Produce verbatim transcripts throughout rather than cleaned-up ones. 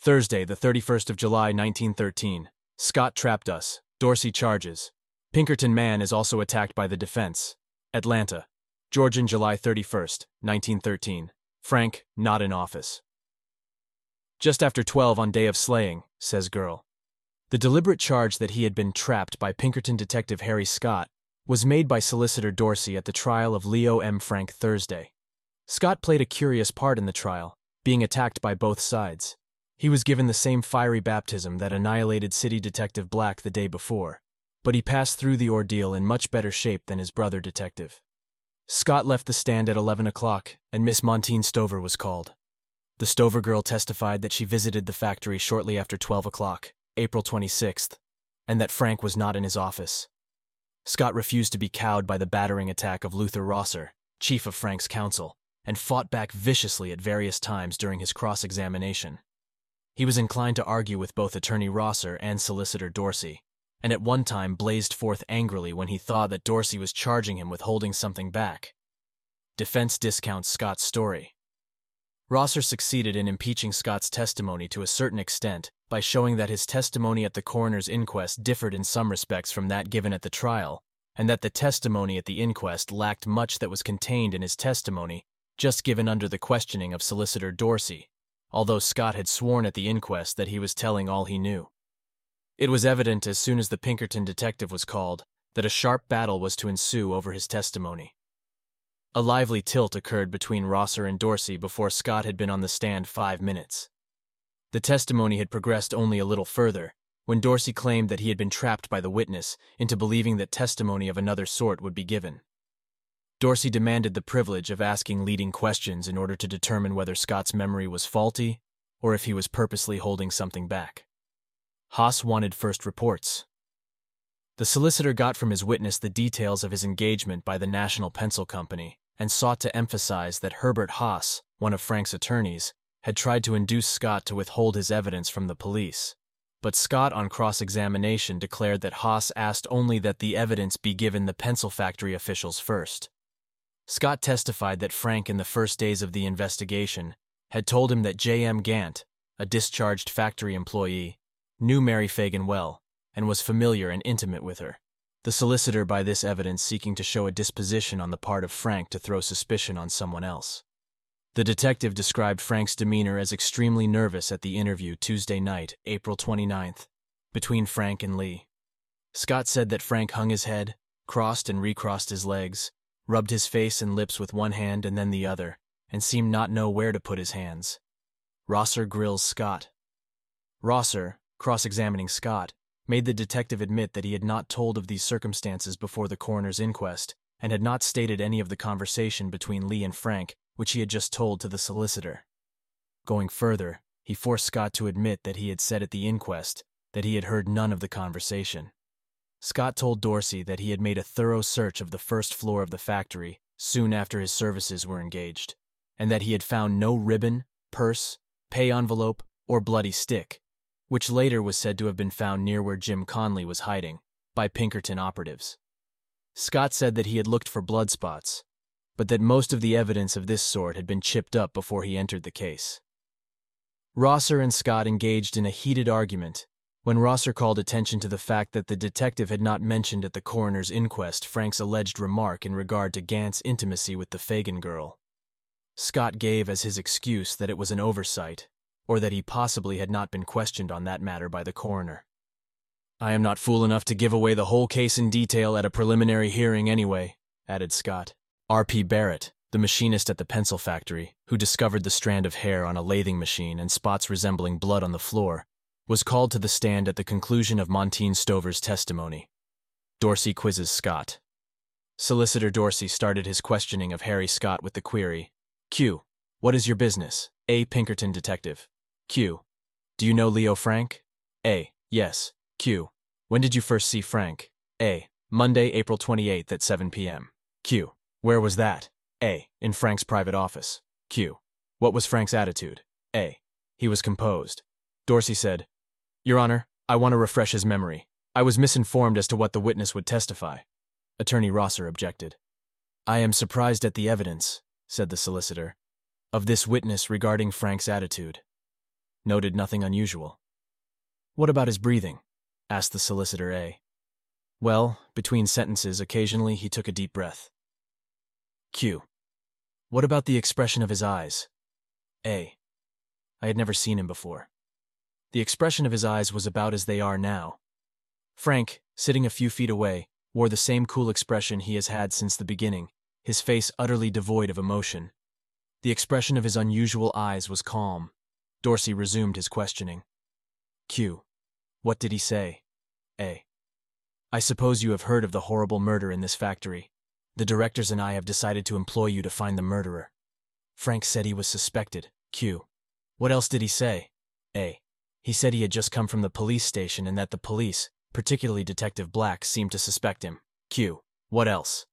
Thursday, the thirty-first of July, nineteen thirteen. Scott trapped us. Dorsey charges. Pinkerton man is also attacked by the defense. Atlanta. Georgian, July thirty-first, nineteen thirteen. Frank, not in office. Just after twelve on day of slaying, says girl. The deliberate charge that he had been trapped by Pinkerton detective Harry Scott was made by Solicitor Dorsey at the trial of Leo M. Frank Thursday. Scott played a curious part in the trial, being attacked by both sides. He was given the same fiery baptism that annihilated City Detective Black the day before, but he passed through the ordeal in much better shape than his brother detective. Scott left the stand at eleven o'clock, and Miss Montine Stover was called. The Stover girl testified that she visited the factory shortly after twelve o'clock, April twenty-sixth, and that Frank was not in his office. Scott refused to be cowed by the battering attack of Luther Rosser, chief of Frank's counsel, and fought back viciously at various times during his cross-examination. He was inclined to argue with both Attorney Rosser and Solicitor Dorsey, and at one time blazed forth angrily when he thought that Dorsey was charging him with holding something back. Defense discounts Scott's story. Rosser succeeded in impeaching Scott's testimony to a certain extent by showing that his testimony at the coroner's inquest differed in some respects from that given at the trial, and that the testimony at the inquest lacked much that was contained in his testimony just given under the questioning of Solicitor Dorsey, although Scott had sworn at the inquest that he was telling all he knew. It was evident as soon as the Pinkerton detective was called that a sharp battle was to ensue over his testimony. A lively tilt occurred between Rosser and Dorsey before Scott had been on the stand five minutes. The testimony had progressed only a little further when Dorsey claimed that he had been trapped by the witness into believing that testimony of another sort would be given. Dorsey demanded the privilege of asking leading questions in order to determine whether Scott's memory was faulty or if he was purposely holding something back. Haas wanted first reports. The solicitor got from his witness the details of his engagement by the National Pencil Company and sought to emphasize that Herbert Haas, one of Frank's attorneys, had tried to induce Scott to withhold his evidence from the police. But Scott on cross-examination declared that Haas asked only that the evidence be given the pencil factory officials first. Scott testified that Frank in the first days of the investigation had told him that J M Gant, a discharged factory employee, knew Mary Fagan well and was familiar and intimate with her. The solicitor by this evidence seeking to show a disposition on the part of Frank to throw suspicion on someone else. The detective described Frank's demeanor as extremely nervous at the interview Tuesday night, April twenty-ninth, between Frank and Lee. Scott said that Frank hung his head, crossed and recrossed his legs, rubbed his face and lips with one hand and then the other, and seemed not know where to put his hands. Rosser grills Scott. Rosser, cross-examining Scott, made the detective admit that he had not told of these circumstances before the coroner's inquest and had not stated any of the conversation between Lee and Frank which he had just told to the solicitor. Going further, he forced Scott to admit that he had said at the inquest that he had heard none of the conversation. Scott told Dorsey that he had made a thorough search of the first floor of the factory soon after his services were engaged, and that he had found no ribbon, purse, pay envelope, or bloody stick, which later was said to have been found near where Jim Conley was hiding, by Pinkerton operatives. Scott said that he had looked for blood spots, but that most of the evidence of this sort had been chipped up before he entered the case. Rosser and Scott engaged in a heated argument when Rosser called attention to the fact that the detective had not mentioned at the coroner's inquest Frank's alleged remark in regard to Gant's intimacy with the Fagan girl. Scott gave as his excuse that it was an oversight, or that he possibly had not been questioned on that matter by the coroner. "I am not fool enough to give away the whole case in detail at a preliminary hearing anyway," added Scott. R P Barrett, the machinist at the pencil factory, who discovered the strand of hair on a lathing machine and spots resembling blood on the floor, was called to the stand at the conclusion of Montine Stover's testimony. Dorsey quizzes Scott. Solicitor Dorsey started his questioning of Harry Scott with the query, Q. What is your business? A. Pinkerton detective. Q. Do you know Leo Frank? A. Yes. Q. When did you first see Frank? A. Monday, April twenty-eighth at seven p m Q. Where was that? A. In Frank's private office. Q. What was Frank's attitude? A. He was composed. Dorsey said, Your Honor, I want to refresh his memory. I was misinformed as to what the witness would testify. Attorney Rosser objected. I am surprised at the evidence, said the solicitor, of this witness regarding Frank's attitude. noted nothing unusual. What about his breathing? Asked the solicitor A. Well, between sentences, occasionally he took a deep breath. Q. What about the expression of his eyes? A. I had never seen him before. The expression of his eyes was about as they are now. Frank, sitting a few feet away, wore the same cool expression he has had since the beginning, his face utterly devoid of emotion. The expression of his unusual eyes was calm. Dorsey resumed his questioning. Q. What did he say? A. I suppose you have heard of the horrible murder in this factory. The directors and I have decided to employ you to find the murderer. Frank said he was suspected. Q. What else did he say? A. He said he had just come from the police station and that the police, particularly Detective Black, seemed to suspect him. Q. What else?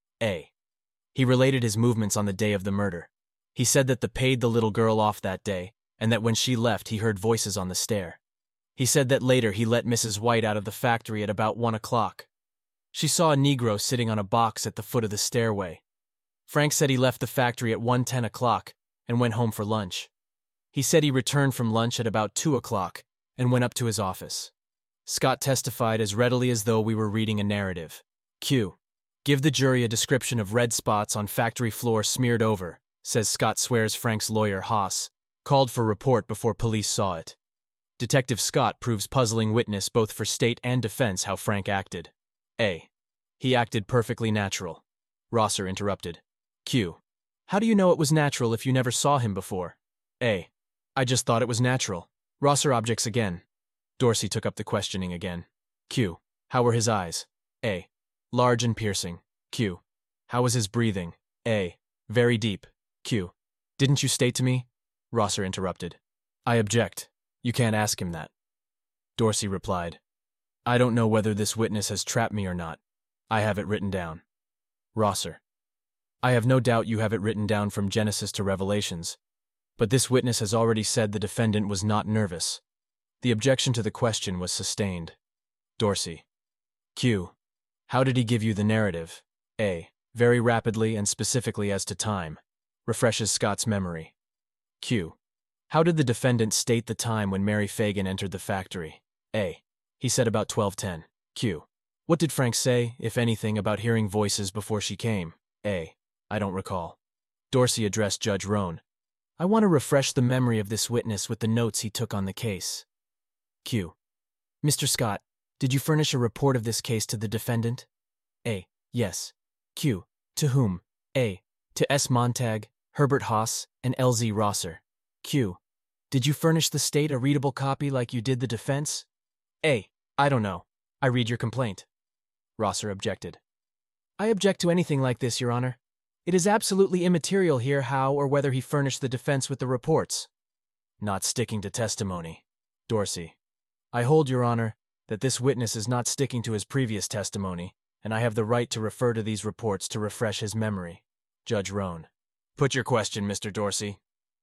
A. He related his movements on the day of the murder. He said that they paid the little girl off that day, and that when she left he heard voices on the stair. He said that later he let Missus White out of the factory at about one o'clock. She saw a Negro sitting on a box at the foot of the stairway. Frank said he left the factory at one ten o'clock and went home for lunch. He said he returned from lunch at about two o'clock and went up to his office. Scott testified as readily as though we were reading a narrative. Q. Give the jury a description of red spots on factory floor smeared over, says Scott swears Frank's lawyer, Haas, called for report before police saw it. Detective Scott proves puzzling witness both for state and defense how Frank acted. A. He acted perfectly natural. Rosser interrupted. Q. How do you know it was natural if you never saw him before? A. I just thought it was natural. Rosser objects again. Dorsey took up the questioning again. Q. How were his eyes? A. Large and piercing. Q. How was his breathing? A. Very deep. Q. Didn't you state to me? Rosser interrupted. I object. You can't ask him that. Dorsey replied. I don't know whether this witness has trapped me or not. I have it written down. Rosser. I have no doubt you have it written down from Genesis to Revelations, but this witness has already said the defendant was not nervous. The objection to the question was sustained. Dorsey. Q. How did he give you the narrative? A. Very rapidly and specifically as to time. Refreshes Scott's memory. Q. How did the defendant state the time when Mary Fagan entered the factory? A. He said about twelve ten. Q. What did Frank say, if anything, about hearing voices before she came? A. I don't recall. Dorsey addressed Judge Roan. I want to refresh the memory of this witness with the notes he took on the case. Q. Mister Scott, did you furnish a report of this case to the defendant? A. Yes. Q. To whom? A. To S. Montag, Herbert Haas, and L Z Rosser. Q. Did you furnish the state a readable copy like you did the defense? A. I don't know. I read your complaint. Rosser objected. I object to anything like this, Your Honor. It is absolutely immaterial here how or whether he furnished the defense with the reports. Not sticking to testimony. Dorsey. I hold, Your Honor, that this witness is not sticking to his previous testimony, and I have the right to refer to these reports to refresh his memory. Judge Roan. Put your question, Mister Dorsey.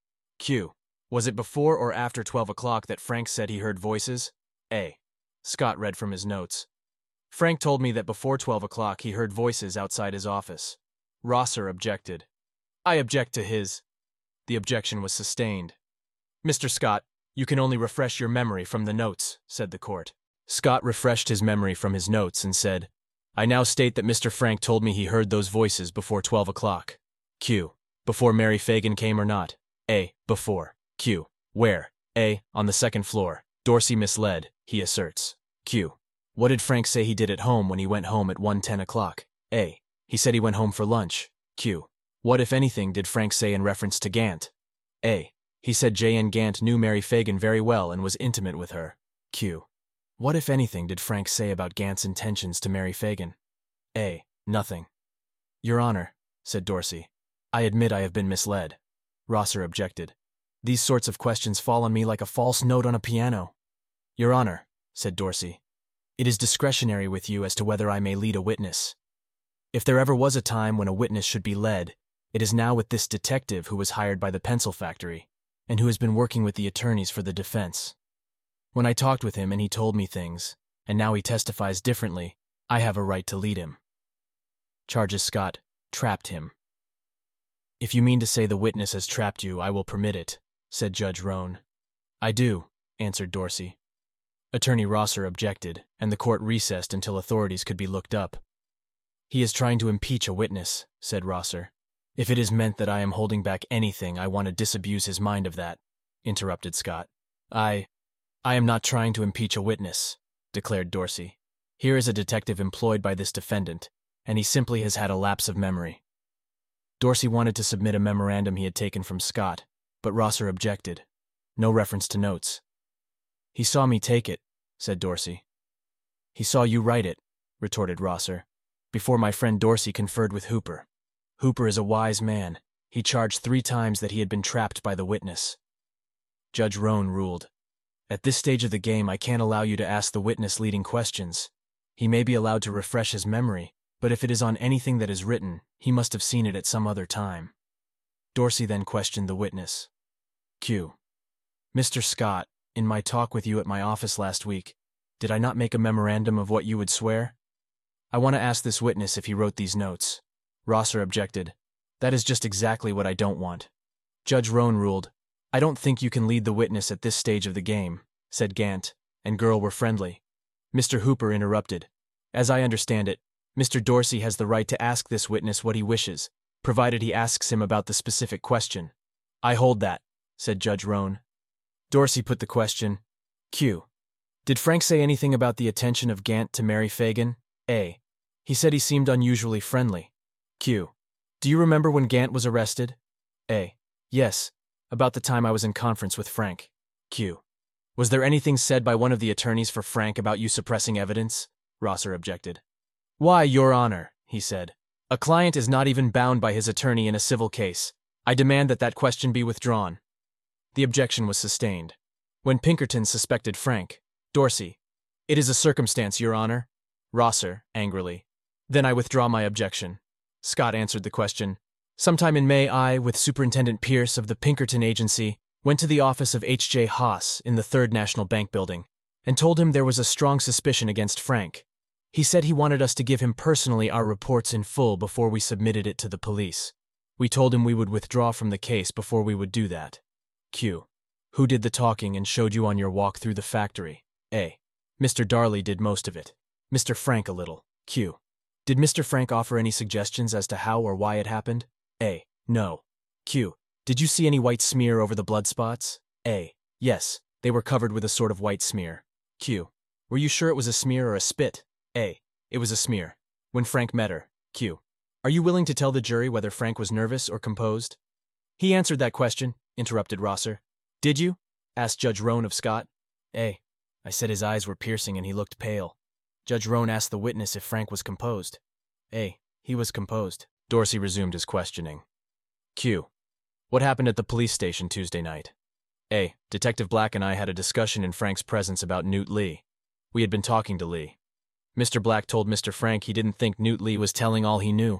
Q. Was it before or after twelve o'clock that Frank said he heard voices? A. Scott read from his notes. Frank told me that before twelve o'clock he heard voices outside his office. Rosser objected. I object to his. The objection was sustained. Mister Scott, you can only refresh your memory from the notes, said the court. Scott refreshed his memory from his notes and said, I now state that Mister Frank told me he heard those voices before twelve o'clock. Q. Before Mary Fagan came or not? A. Before. Q. Where? A. On the second floor. Dorsey misled, he asserts. Q. What did Frank say he did at home when he went home at one ten o'clock? A. He said he went home for lunch. Q. What, if anything, did Frank say in reference to Gant? A. He said J N Gant knew Mary Fagan very well and was intimate with her. Q. What, if anything, did Frank say about Gant's intentions to Mary Fagan? A. Nothing. Your Honor, said Dorsey, I admit I have been misled. Rosser objected. These sorts of questions fall on me like a false note on a piano. Your Honor, said Dorsey, it is discretionary with you as to whether I may lead a witness. If there ever was a time when a witness should be led, it is now with this detective who was hired by the pencil factory and who has been working with the attorneys for the defense. When I talked with him and he told me things, and now he testifies differently, I have a right to lead him. Charges Scott, trapped him. If you mean to say the witness has trapped you, I will permit it, said Judge Roan. I do, answered Dorsey. Attorney Rosser objected, and the court recessed until authorities could be looked up. He is trying to impeach a witness, said Rosser. If it is meant that I am holding back anything, I want to disabuse his mind of that, interrupted Scott. I, I am not trying to impeach a witness, declared Dorsey. Here is a detective employed by this defendant, and he simply has had a lapse of memory. Dorsey wanted to submit a memorandum he had taken from Scott, but Rosser objected. No reference to notes. He saw me take it, said Dorsey. He saw you write it, retorted Rosser, before my friend Dorsey conferred with Hooper. Hooper is a wise man. He charged three times that he had been trapped by the witness. Judge Roan ruled, At this stage of the game, I can't allow you to ask the witness leading questions. He may be allowed to refresh his memory, but if it is on anything that is written, he must have seen it at some other time. Dorsey then questioned the witness. Q. Mister Scott, in my talk with you at my office last week, did I not make a memorandum of what you would swear? I want to ask this witness if he wrote these notes. Rosser objected. That is just exactly what I don't want. Judge Roan ruled, I don't think you can lead the witness at this stage of the game, said Gant, and Girl were friendly. Mister Hooper interrupted. As I understand it, Mister Dorsey has the right to ask this witness what he wishes, provided he asks him about the specific question. I hold that, said Judge Roan. Dorsey put the question. Q. Did Frank say anything about the attention of Gant to Mary Fagan? A. He said he seemed unusually friendly. Q. Do you remember when Gant was arrested? A. Yes, about the time I was in conference with Frank. Q. Was there anything said by one of the attorneys for Frank about you suppressing evidence? Rosser objected. Why, Your Honor, he said. A client is not even bound by his attorney in a civil case. I demand that that question be withdrawn. The objection was sustained. When Pinkerton suspected Frank, Dorsey. It is a circumstance, Your Honor. Rosser, angrily. Then I withdraw my objection. Scott answered the question. Sometime in May, I, with Superintendent Pierce of the Pinkerton Agency, went to the office of H J Haas in the Third National Bank building and told him there was a strong suspicion against Frank. He said he wanted us to give him personally our reports in full before we submitted it to the police. We told him we would withdraw from the case before we would do that. Q. Who did the talking and showed you on your walk through the factory? A. Mister Darley did most of it. Mister Frank a little. Q. Did Mister Frank offer any suggestions as to how or why it happened? A. No. Q. Did you see any white smear over the blood spots? A. Yes, they were covered with a sort of white smear. Q. Were you sure it was a smear or a spit? A. It was a smear. When Frank met her. Q. Are you willing to tell the jury whether Frank was nervous or composed? He answered that question, interrupted Rosser. Did you? Asked Judge Roan of Scott. A. I said his eyes were piercing and he looked pale. Judge Roan asked the witness if Frank was composed. A. He was composed. Dorsey resumed his questioning. Q. What happened at the police station Tuesday night? A. Detective Black and I had a discussion in Frank's presence about Newt Lee. We had been talking to Lee. Mister Black told Mister Frank he didn't think Newt Lee was telling all he knew.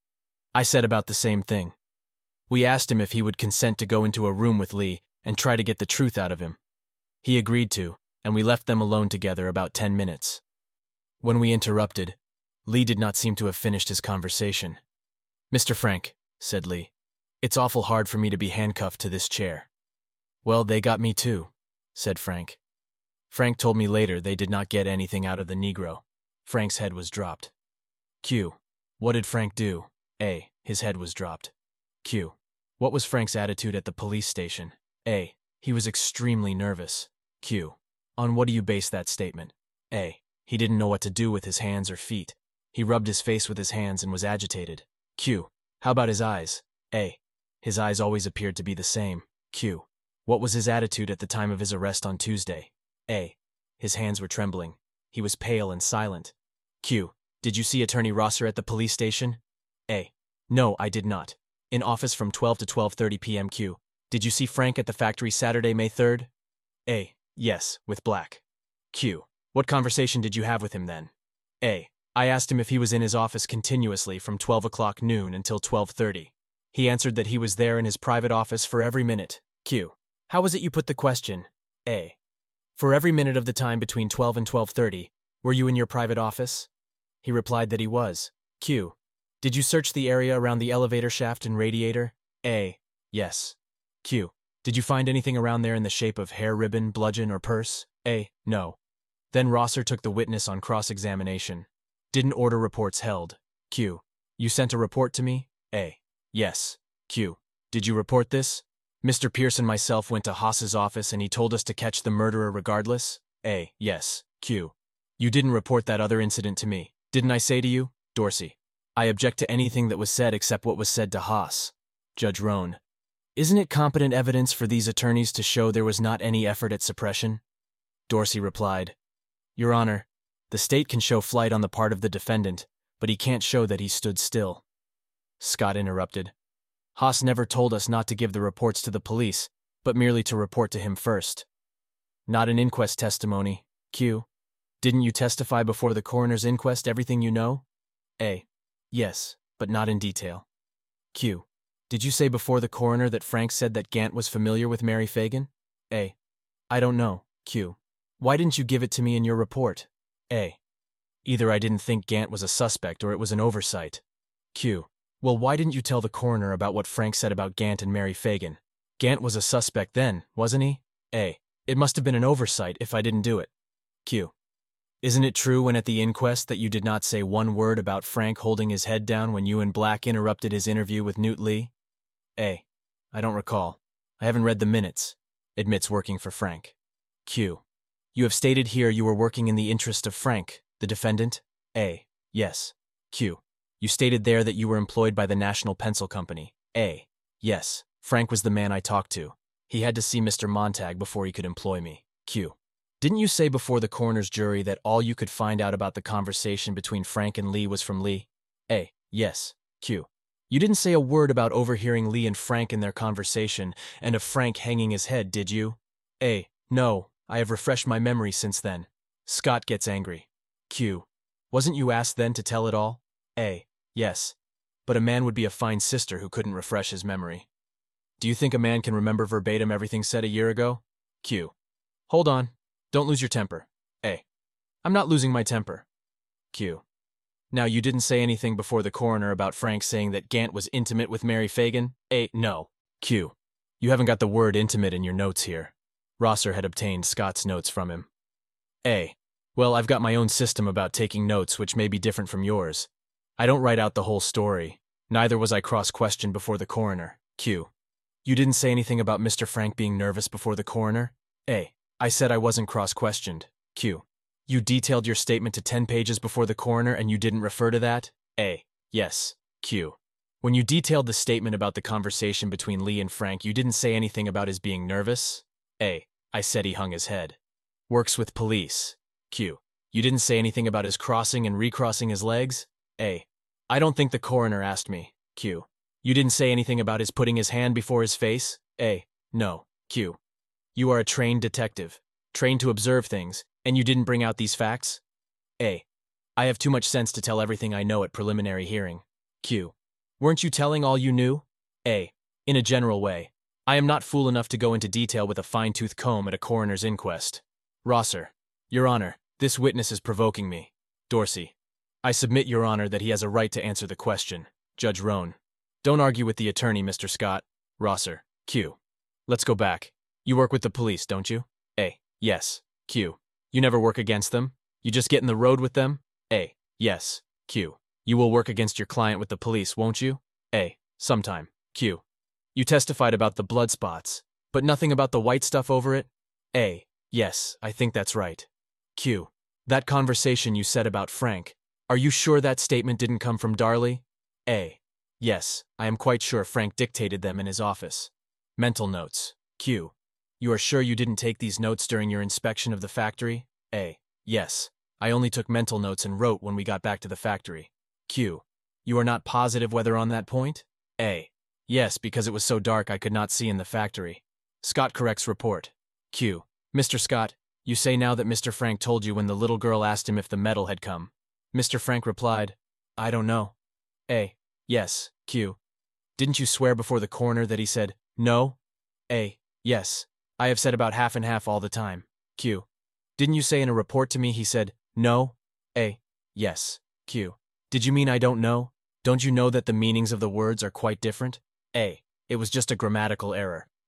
I said about the same thing. We asked him if he would consent to go into a room with Lee and try to get the truth out of him. He agreed to, and we left them alone together about ten minutes. When we interrupted, Lee did not seem to have finished his conversation. Mister Frank, said Lee, it's awful hard for me to be handcuffed to this chair. Well, they got me too, said Frank. Frank told me later they did not get anything out of the Negro. Frank's head was dropped. Q. What did Frank do? A. His head was dropped. Q. What was Frank's attitude at the police station? A. He was extremely nervous. Q. On what do you base that statement? A. He didn't know what to do with his hands or feet. He rubbed his face with his hands and was agitated. Q. How about his eyes? A. His eyes always appeared to be the same. Q. What was his attitude at the time of his arrest on Tuesday? A. His hands were trembling. He was pale and silent. Q. Did you see Attorney Rosser at the police station? A. No, I did not. In office from twelve to twelve thirty p m Q. Did you see Frank at the factory Saturday, May third? A. Yes, with Black. Q. What conversation did you have with him then? A. I asked him if he was in his office continuously from twelve o'clock noon until twelve thirty. He answered that he was there in his private office for every minute. Q. How was it you put the question? A. For every minute of the time between twelve and twelve thirty, were you in your private office? He replied that he was. Q. Did you search the area around the elevator shaft and radiator? A. Yes. Q. Did you find anything around there in the shape of hair ribbon, bludgeon, or purse? A. No. Then Rosser took the witness on cross-examination. Didn't order reports held. Q. You sent a report to me? A. Yes. Q. Did you report this? Mister Pierce and myself went to Haas's office and he told us to catch the murderer regardless? A. Yes. Q. You didn't report that other incident to me, didn't I say to you? Dorsey. I object to anything that was said except what was said to Haas. Judge Roan. Isn't it competent evidence for these attorneys to show there was not any effort at suppression? Dorsey replied, Your Honor, the state can show flight on the part of the defendant, but he can't show that he stood still. Scott interrupted. Haas never told us not to give the reports to the police, but merely to report to him first. Not an inquest testimony. Q. Didn't you testify before the coroner's inquest everything you know? A. Yes, but not in detail. Q. Did you say before the coroner that Frank said that Gant was familiar with Mary Fagan? A. I don't know. Q. Why didn't you give it to me in your report? A. Either I didn't think Gant was a suspect or it was an oversight. Q. Well, why didn't you tell the coroner about what Frank said about Gant and Mary Fagan? Gant was a suspect then, wasn't he? A. It must have been an oversight if I didn't do it. Q. Isn't it true when at the inquest that you did not say one word about Frank holding his head down when you and Black interrupted his interview with Newt Lee? A. I don't recall. I haven't read the minutes. Admits working for Frank. Q. You have stated here you were working in the interest of Frank, the defendant? A. Yes. Q. You stated there that you were employed by the National Pencil Company. A. Yes. Frank was the man I talked to. He had to see Mister Montag before he could employ me. Q. Didn't you say before the coroner's jury that all you could find out about the conversation between Frank and Lee was from Lee? A. Yes. Q. You didn't say a word about overhearing Lee and Frank in their conversation and of Frank hanging his head, did you? A. No. I have refreshed my memory since then. Scott gets angry. Q. Wasn't you asked then to tell it all? A. Yes. But a man would be a fine sister who couldn't refresh his memory. Do you think a man can remember verbatim everything said a year ago? Q. Hold on. Don't lose your temper. A. I'm not losing my temper. Q. Now, you didn't say anything before the coroner about Frank saying that Gant was intimate with Mary Fagan? A. No. Q. You haven't got the word intimate in your notes here. Rosser had obtained Scott's notes from him. A. Well, I've got my own system about taking notes which may be different from yours. I don't write out the whole story. Neither was I cross-questioned before the coroner. Q. You didn't say anything about Mister Frank being nervous before the coroner? A. I said I wasn't cross-questioned. Q. You detailed your statement to ten pages before the coroner and you didn't refer to that? A. Yes. Q. When you detailed the statement about the conversation between Lee and Frank, you didn't say anything about his being nervous? A. I said he hung his head. Works with police. Q. You didn't say anything about his crossing and recrossing his legs? A. I don't think the coroner asked me. Q. You didn't say anything about his putting his hand before his face? A. No. Q. You are a trained detective, trained to observe things, and you didn't bring out these facts? A. I have too much sense to tell everything I know at preliminary hearing. Q. Weren't you telling all you knew? A. In a general way. I am not fool enough to go into detail with a fine-tooth comb at a coroner's inquest. Rosser. Your Honor, this witness is provoking me. Dorsey. I submit, Your Honor, that he has a right to answer the question. Judge Roan. Don't argue with the attorney, Mister Scott. Rosser. Q. Let's go back. You work with the police, don't you? A. Yes. Q. You never work against them? You just get in the road with them? A. Yes. Q. You will work against your client with the police, won't you? A. Sometime. Q. You testified about the blood spots, but nothing about the white stuff over it? A. Yes, I think that's right. Q. That conversation you said about Frank, are you sure that statement didn't come from Darley? A. Yes, I am quite sure Frank dictated them in his office. Mental notes. Q. You are sure you didn't take these notes during your inspection of the factory? A. Yes, I only took mental notes and wrote when we got back to the factory. Q. You are not positive whether on that point? A. Yes, because it was so dark I could not see in the factory. Scott corrects report. Q. Mister Scott, you say now that Mister Frank told you when the little girl asked him if the medal had come. Mister Frank replied, I don't know. A. Yes. Q. Didn't you swear before the coroner that he said, no? A. Yes. I have said about half and half all the time. Q. Didn't you say in a report to me he said, no? A. Yes. Q. Did you mean I don't know? Don't you know that the meanings of the words are quite different? A. It was just a grammatical error.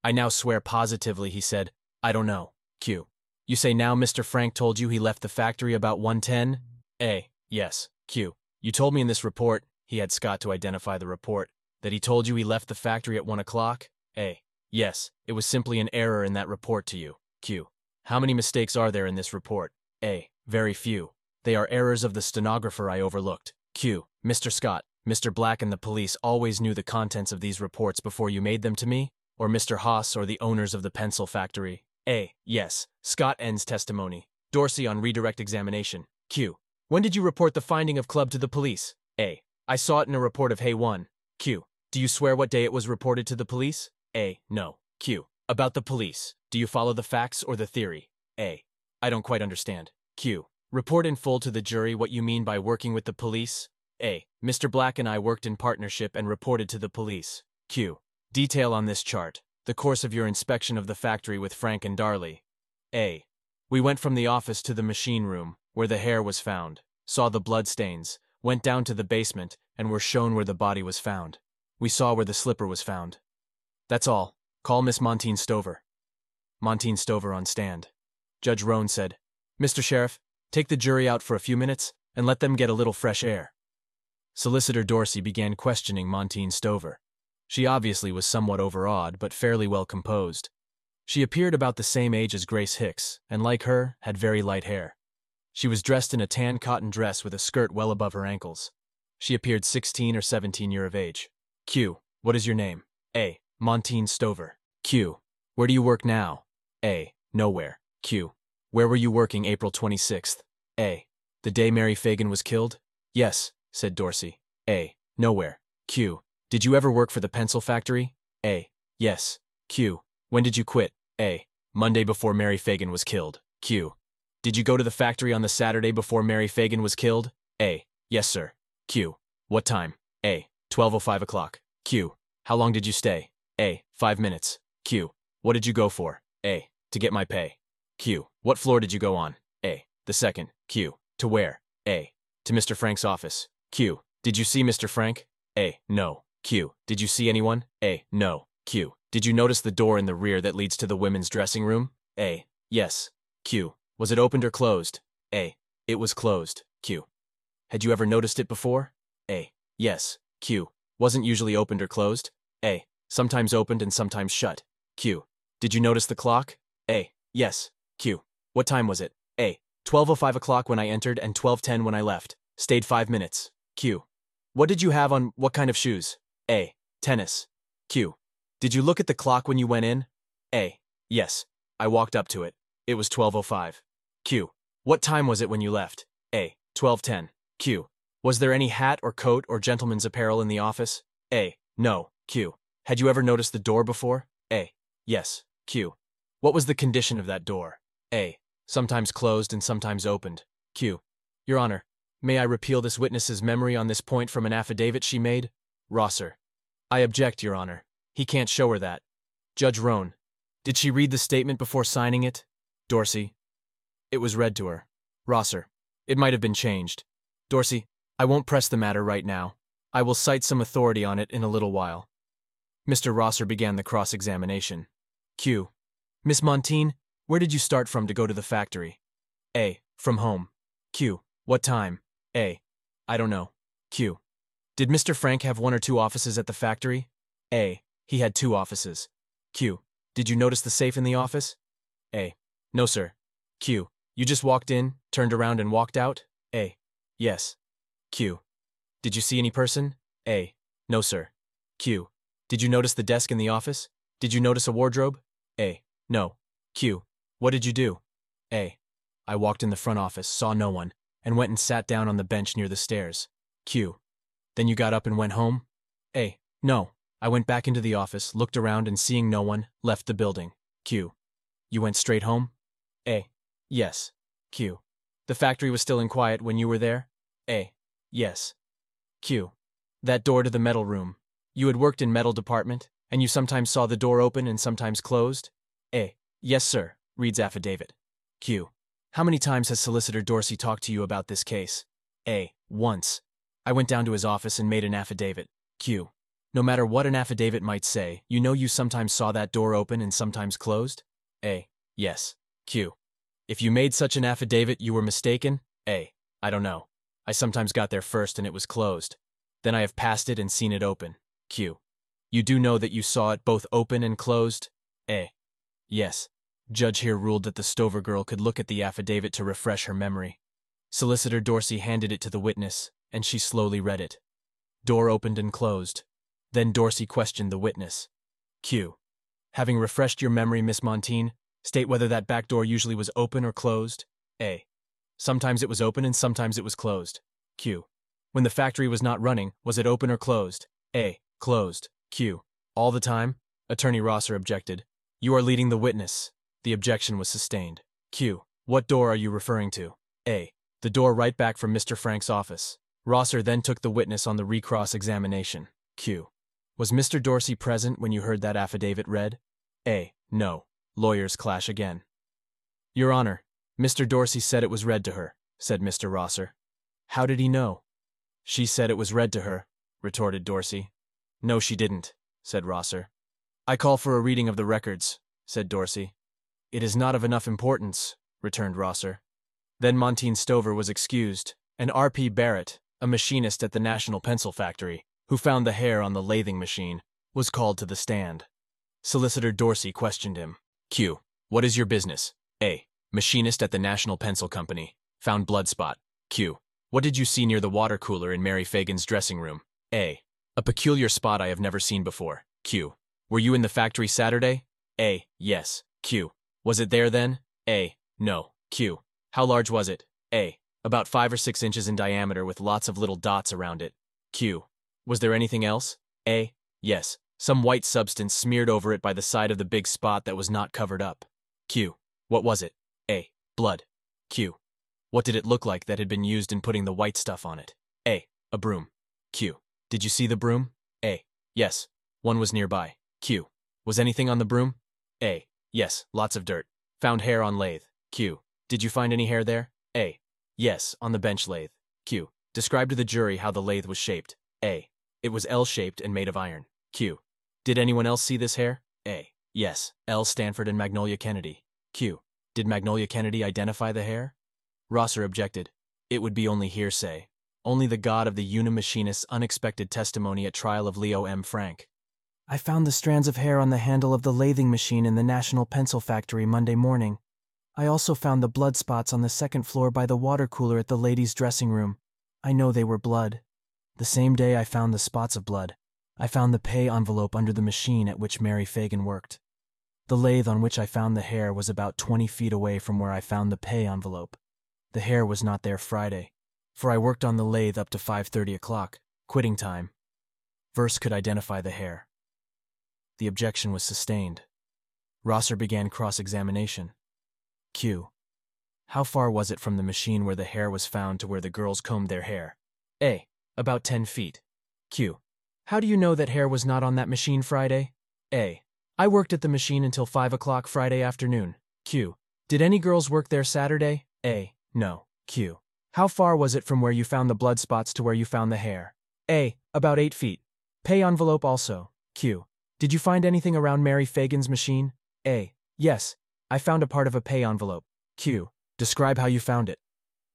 I now swear positively he said, I don't know. Q. You say now Mister Frank told you he left the factory about one ten? A. Yes. Q. You told me in this report, he had Scott to identify the report, that he told you he left the factory at one o'clock? A. Yes, it was simply an error in that report to you. Q. How many mistakes are there in this report? A. Very few. They are errors of the stenographer I overlooked. Q. Mister Scott, Mister Black and the police always knew the contents of these reports before you made them to me? Or Mister Haas or the owners of the pencil factory? A. Yes. Scott ends testimony. Dorsey on redirect examination. Q. When did you report the finding of Club to the police? A. I saw it in a report of Hay one. Q. Do you swear what day it was reported to the police? A. No. Q. About the police. Do you follow the facts or the theory? A. I don't quite understand. Q. Report in full to the jury what you mean by working with the police? A. Mister Black and I worked in partnership and reported to the police. Q. Detail on this chart. The course of your inspection of the factory with Frank and Darley. A. We went from the office to the machine room, where the hair was found, saw the blood stains, went down to the basement, and were shown where the body was found. We saw where the slipper was found. That's all. Call Miss Montine Stover. Montine Stover on stand. Judge Roan said, Mister Sheriff, take the jury out for a few minutes and let them get a little fresh air. Solicitor Dorsey began questioning Montine Stover. She obviously was somewhat overawed, but fairly well composed. She appeared about the same age as Grace Hicks, and like her, had very light hair. She was dressed in a tan cotton dress with a skirt well above her ankles. She appeared sixteen or seventeen years of age. Q. What is your name? A. Montine Stover. Q. Where do you work now? A. Nowhere. Q. Where were you working April twenty-sixth? A. The day Mary Fagan was killed? Yes, said Dorsey. A. Nowhere. Q. Did you ever work for the pencil factory? A. Yes. Q. When did you quit? A. Monday before Mary Fagan was killed. Q. Did you go to the factory on the Saturday before Mary Fagan was killed? A. Yes, sir. Q. What time? A. twelve oh five o'clock. Q. How long did you stay? A. Five minutes. Q. What did you go for? A. To get my pay. Q. What floor did you go on? A. The second. Q. To where? A. To Mister Frank's office. Q. Did you see Mister Frank? A. No. Q. Did you see anyone? A. No. Q. Did you notice the door in the rear that leads to the women's dressing room? A. Yes. Q. Was it opened or closed? A. It was closed. Q. Had you ever noticed it before? A. Yes. Q. Wasn't usually opened or closed? A. Sometimes opened and sometimes shut. Q. Did you notice the clock? A. Yes. Q. What time was it? A. twelve oh five o'clock when I entered and twelve ten when I left. Stayed five minutes. Q. What did you have on, what kind of shoes? A. Tennis. Q. Did you look at the clock when you went in? A. Yes. I walked up to it. It was twelve oh five. Q. What time was it when you left? A. twelve ten. Q. Was there any hat or coat or gentleman's apparel in the office? A. No. Q. Had you ever noticed the door before? A. Yes. Q. What was the condition of that door? A. Sometimes closed and sometimes opened. Q. Your Honor, may I repeal this witness's memory on this point from an affidavit she made? Rosser. I object, Your Honor. He can't show her that. Judge Roan. Did she read the statement before signing it? Dorsey. It was read to her. Rosser. It might have been changed. Dorsey. I won't press the matter right now. I will cite some authority on it in a little while. Mister Rosser began the cross-examination. Q. Miss Montine, where did you start from to go to the factory? A. From home. Q. What time? A. I don't know. Q. Did Mister Frank have one or two offices at the factory? A. He had two offices. Q. Did you notice the safe in the office? A. No, sir. Q. You just walked in, turned around and walked out? A. Yes. Q. Did you see any person? A. No, sir. Q. Did you notice the desk in the office? Did you notice a wardrobe? A. No. Q. What did you do? A. I walked in the front office, saw no one, and went and sat down on the bench near the stairs. Q. Then you got up and went home? A. No. I went back into the office, looked around, and seeing no one, left the building. Q. You went straight home? A. Yes. Q. The factory was still in quiet when you were there? A. Yes. Q. That door to the metal room. You had worked in metal department, and you sometimes saw the door open and sometimes closed? A. Yes, sir. Reads affidavit. Q. How many times has Solicitor Dorsey talked to you about this case? A. Once. I went down to his office and made an affidavit. Q. No matter what an affidavit might say, you know you sometimes saw that door open and sometimes closed? A. Yes. Q. If you made such an affidavit, you were mistaken? A. I don't know. I sometimes got there first and it was closed. Then I have passed it and seen it open. Q. You do know that you saw it both open and closed? A. Yes. Judge here ruled that the Stover girl could look at the affidavit to refresh her memory. Solicitor Dorsey handed it to the witness, and she slowly read it. Door opened and closed. Then Dorsey questioned the witness. Q. Having refreshed your memory, Miss Montine, state whether that back door usually was open or closed? A. Sometimes it was open and sometimes it was closed. Q. When the factory was not running, was it open or closed? A. Closed. Q. All the time? Attorney Rosser objected. You are leading the witness. The objection was sustained. Q. What door are you referring to? A. The door right back from Mister Frank's office. Rosser then took the witness on the recross examination. Q. Was Mister Dorsey present when you heard that affidavit read? A. No. Lawyers clash again. Your Honor, Mister Dorsey said it was read to her, said Mister Rosser. How did he know? She said it was read to her, retorted Dorsey. No, she didn't, said Rosser. I call for a reading of the records, said Dorsey. It is not of enough importance, returned Rosser. Then Montine Stover was excused, and R P Barrett, a machinist at the National Pencil Factory, who found the hair on the lathing machine, was called to the stand. Solicitor Dorsey questioned him. Q. What is your business? A. Machinist at the National Pencil Company. Found blood spot. Q. What did you see near the water cooler in Mary Fagan's dressing room? A. A peculiar spot I have never seen before. Q. Were you in the factory Saturday? A. Yes. Q. Was it there then? A. No. Q. How large was it? A. About five or six inches in diameter with lots of little dots around it. Q. Was there anything else? A. Yes. Some white substance smeared over it by the side of the big spot that was not covered up. Q. What was it? A. Blood. Q. What did it look like that had been used in putting the white stuff on it? A. A broom. Q. Did you see the broom? A. Yes. One was nearby. Q. Was anything on the broom? A. Yes. Lots of dirt. Found hair on lathe. Q. Did you find any hair there? A. Yes. On the bench lathe. Q. Describe to the jury how the lathe was shaped. A. It was L-shaped and made of iron. Q. Did anyone else see this hair? A. Yes. L. Stanford and Magnolia Kennedy. Q. Did Magnolia Kennedy identify the hair? Rosser objected. It would be only hearsay. Only the god of the Unimachinist's unexpected testimony at trial of Leo M. Frank. I found the strands of hair on the handle of the lathing machine in the National Pencil Factory Monday morning. I also found the blood spots on the second floor by the water cooler at the ladies' dressing room. I know they were blood. The same day I found the spots of blood, I found the pay envelope under the machine at which Mary Fagan worked. The lathe on which I found the hair was about twenty feet away from where I found the pay envelope. The hair was not there Friday, for I worked on the lathe up to five thirty o'clock, quitting time. Verse could identify the hair. The objection was sustained. Rosser began cross-examination. Q. How far was it from the machine where the hair was found to where the girls combed their hair? A. About ten feet. Q. How do you know that hair was not on that machine Friday? A. I worked at the machine until five o'clock Friday afternoon. Q. Did any girls work there Saturday? A. No. Q. How far was it from where you found the blood spots to where you found the hair? A. About eight feet. Pay envelope also. Q. Did you find anything around Mary Fagan's machine? A. Yes. I found a part of a pay envelope. Q. Describe how you found it.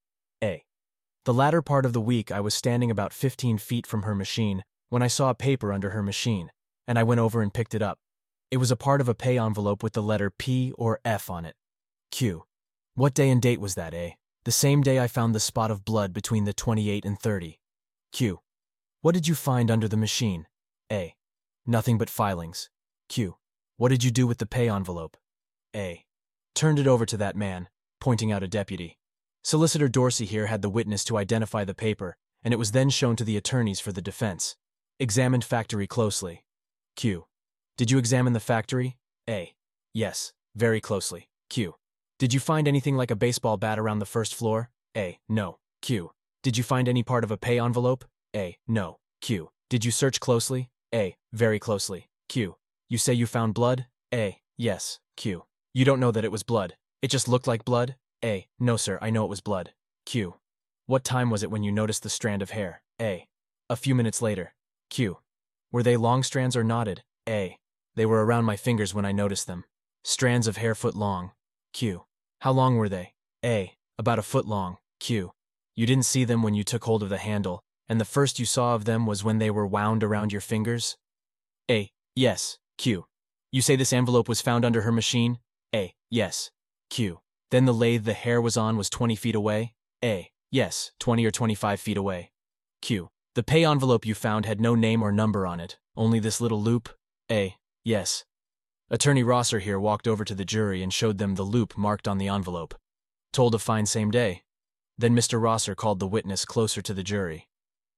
A. The latter part of the week I was standing about fifteen feet from her machine when I saw a paper under her machine, and I went over and picked it up. It was a part of a pay envelope with the letter P or F on it. Q. What day and date was that, A? The same day I found the spot of blood between the twenty-eight and thirty. Q. What did you find under the machine? A. Nothing but filings. Q. What did you do with the pay envelope? A. Turned it over to that man, pointing out a deputy. Solicitor Dorsey here had the witness to identify the paper, and it was then shown to the attorneys for the defense. Examined factory closely. Q. Did you examine the factory? A. Yes, very closely. Q. Did you find anything like a baseball bat around the first floor? A. No. Q. Did you find any part of a pay envelope? A. No. Q. Did you search closely? A. Very closely. Q. You say you found blood? A. Yes. Q. You don't know that it was blood. It just looked like blood? A. No, sir, I know it was blood. Q. What time was it when you noticed the strand of hair? A. A few minutes later. Q. Were they long strands or knotted? A. They were around my fingers when I noticed them. Strands of hair foot long. Q. How long were they? A. About a foot long. Q. You didn't see them when you took hold of the handle, and the first you saw of them was when they were wound around your fingers? A. Yes. Q. You say this envelope was found under her machine? A. Yes. Q. Then the lathe the hair was on was twenty feet away? A. Yes, twenty or twenty-five feet away. Q. The pay envelope you found had no name or number on it, only this little loop? A. Yes. Attorney Rosser here walked over to the jury and showed them the loop marked on the envelope. Told to find same day. Then Mister Rosser called the witness closer to the jury.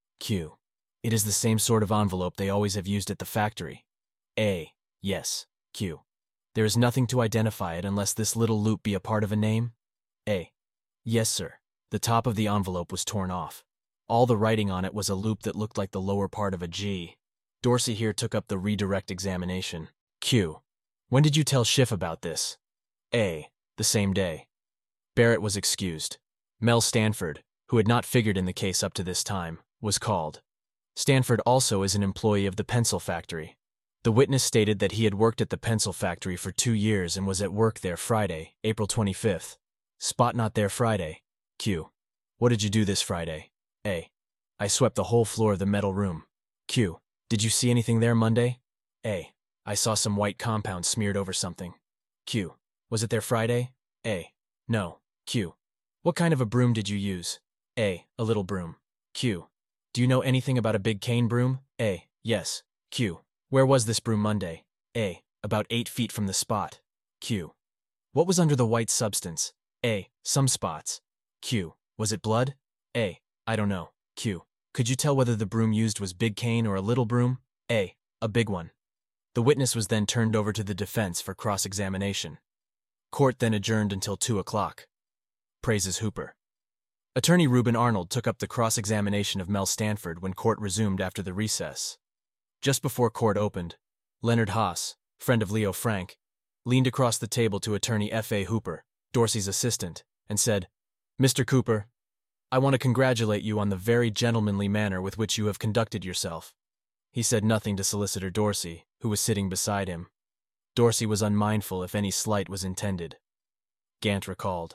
Q. It is the same sort of envelope they always have used at the factory. A. Yes. Q. There is nothing to identify it unless this little loop be a part of a name? A. Yes, sir. The top of the envelope was torn off. All the writing on it was a loop that looked like the lower part of a G. Dorsey here took up the redirect examination. Q. When did you tell Schiff about this? A. The same day. Barrett was excused. Mel Stanford, who had not figured in the case up to this time, was called. Stanford also is an employee of the pencil factory. The witness stated that he had worked at the pencil factory for two years and was at work there Friday, April twenty-fifth. Spot not there Friday. Q. What did you do this Friday? A. I swept the whole floor of the metal room. Q. Did you see anything there Monday? A. I saw some white compound smeared over something. Q. Was it there Friday? A. No. Q. What kind of a broom did you use? A. A little broom. Q. Do you know anything about a big cane broom? A. Yes. Q. Where was this broom Monday? A. About eight feet from the spot. Q. What was under the white substance? A. Some spots. Q. Was it blood? A. I don't know. Q. Could you tell whether the broom used was big cane or a little broom? A. A big one. The witness was then turned over to the defense for cross-examination. Court then adjourned until two o'clock. Praises Hooper. Attorney Reuben Arnold took up the cross-examination of Mel Stanford when court resumed after the recess. Just before court opened, Leonard Haas, friend of Leo Frank, leaned across the table to attorney F A Hooper, Dorsey's assistant, and said, Mister Cooper, I want to congratulate you on the very gentlemanly manner with which you have conducted yourself. He said nothing to Solicitor Dorsey, who was sitting beside him. Dorsey was unmindful if any slight was intended. Gant recalled.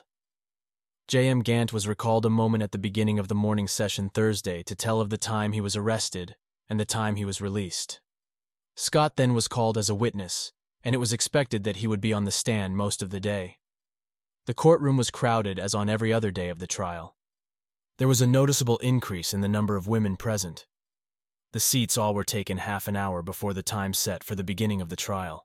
J M Gant was recalled a moment at the beginning of the morning session Thursday to tell of the time he was arrested and the time he was released. Scott then was called as a witness, and it was expected that he would be on the stand most of the day. The courtroom was crowded as on every other day of the trial. There was a noticeable increase in the number of women present. The seats all were taken half an hour before the time set for the beginning of the trial.